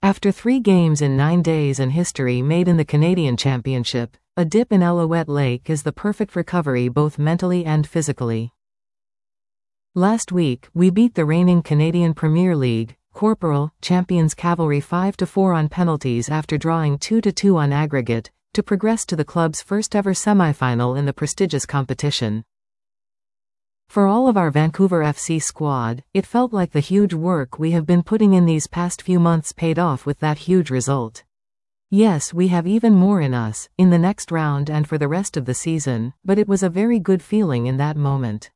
After 3 games in 9 days and history made in the Canadian Championship, a dip in Alouette Lake is the perfect recovery both mentally and physically. Last week, we beat the reigning Canadian Premier League Corporal champions Cavalry 5-4 on penalties after drawing 2-2 on aggregate, to progress to the club's first-ever semi-final in the prestigious competition. For all of our Vancouver FC squad, it felt like the huge work we have been putting in these past few months paid off with that huge result. Yes, we have even more in us, in the next round and for the rest of the season, but it was a very good feeling in that moment.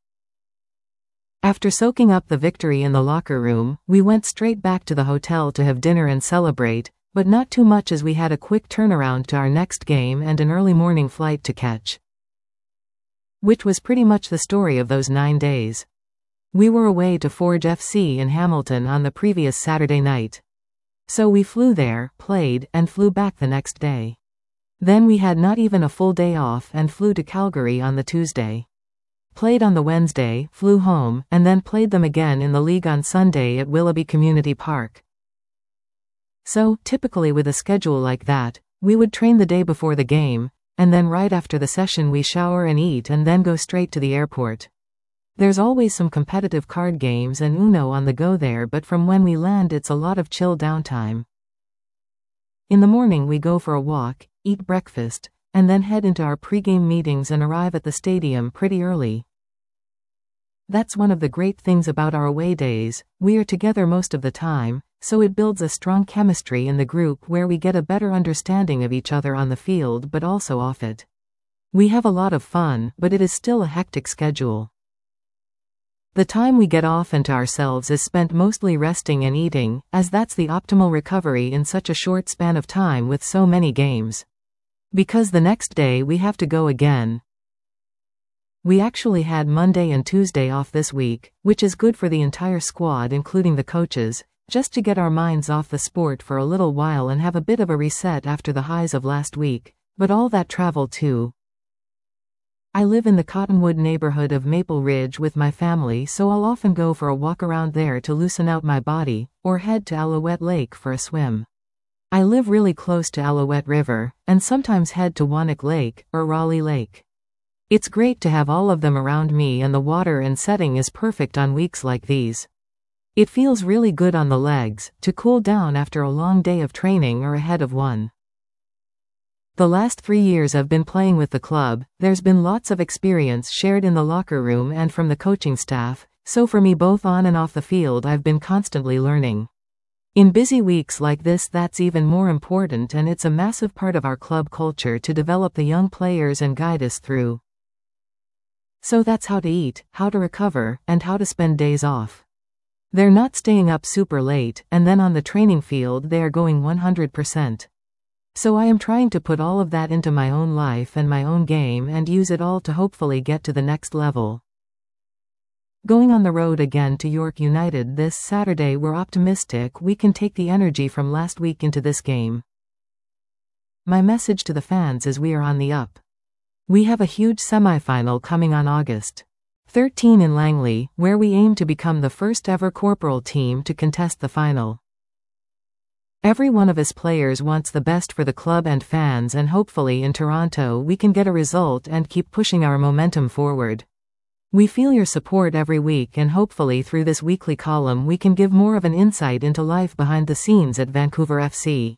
After soaking up the victory in the locker room, we went straight back to the hotel to have dinner and celebrate, but not too much as we had a quick turnaround to our next game and an early morning flight to catch. Which was pretty much the story of those 9 days. We were away to Forge FC in Hamilton on the previous Saturday night. So we flew there, played, and flew back the next day. Then we had not even a full day off and flew to Calgary on the Tuesday. Played on the Wednesday, flew home, and then played them again in the league on Sunday at Willoughby Community Park. So, typically with a schedule like that, we would train the day before the game, and then right after the session we shower and eat and then go straight to the airport. There's always some competitive card games and Uno on the go there, but from when we land it's a lot of chill downtime. In the morning we go for a walk, eat breakfast, and then head into our pre-game meetings and arrive at the stadium pretty early. That's one of the great things about our away days, we are together most of the time, so it builds a strong chemistry in the group where we get a better understanding of each other on the field but also off it. We have a lot of fun, but it is still a hectic schedule. The time we get off and to ourselves is spent mostly resting and eating, as that's the optimal recovery in such a short span of time with so many games. Because the next day we have to go again. We actually had Monday and Tuesday off this week, which is good for the entire squad including the coaches, just to get our minds off the sport for a little while and have a bit of a reset after the highs of last week, but all that travel too. I live in the Cottonwood neighborhood of Maple Ridge with my family, so I'll often go for a walk around there to loosen out my body, or head to Alouette Lake for a swim. I live really close to Alouette River, and sometimes head to Wannock Lake, or Raleigh Lake. It's great to have all of them around me and the water and setting is perfect on weeks like these. It feels really good on the legs, to cool down after a long day of training or ahead of one. The last 3 years I've been playing with the club, there's been lots of experience shared in the locker room and from the coaching staff, so for me both on and off the field I've been constantly learning. In busy weeks like this that's even more important, and it's a massive part of our club culture to develop the young players and guide us through. So that's how to eat, how to recover, and how to spend days off. They're not staying up super late, and then on the training field they are going 100%. So I am trying to put all of that into my own life and my own game and use it all to hopefully get to the next level. Going on the road again to York United this Saturday, we're optimistic we can take the energy from last week into this game. My message to the fans is we are on the up. We have a huge semi-final coming on August 13 in Langley, where we aim to become the first ever Corporal team to contest the final. Every one of us players wants the best for the club and fans, and hopefully in Toronto we can get a result and keep pushing our momentum forward. We feel your support every week, and hopefully through this weekly column we can give more of an insight into life behind the scenes at Vancouver FC.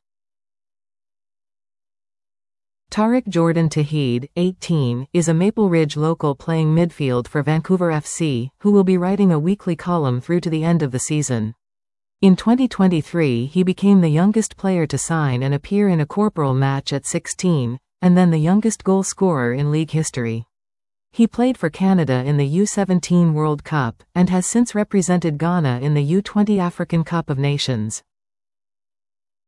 Tariq Jordan Tahid, 18, is a Maple Ridge local playing midfield for Vancouver FC, who will be writing a weekly column through to the end of the season. In 2023 he became the youngest player to sign and appear in a Corporal match at 16, and then the youngest goal scorer in league history. He played for Canada in the U17 World Cup, and has since represented Ghana in the U20 African Cup of Nations.